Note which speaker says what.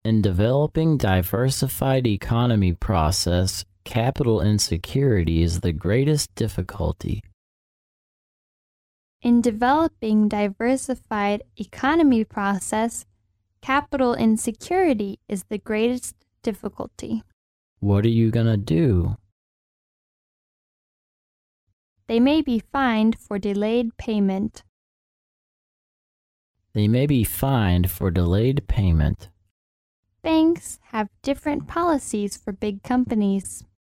Speaker 1: In developing diversified economy process, capital insecurity is the greatest difficulty.
Speaker 2: In developing diversified economy process, capital insecurity is the greatest difficulty.
Speaker 1: What are you gonna do?
Speaker 2: They may be fined for delayed payment.
Speaker 1: They may be fined for delayed payment.
Speaker 2: Banks have different policies for big companies.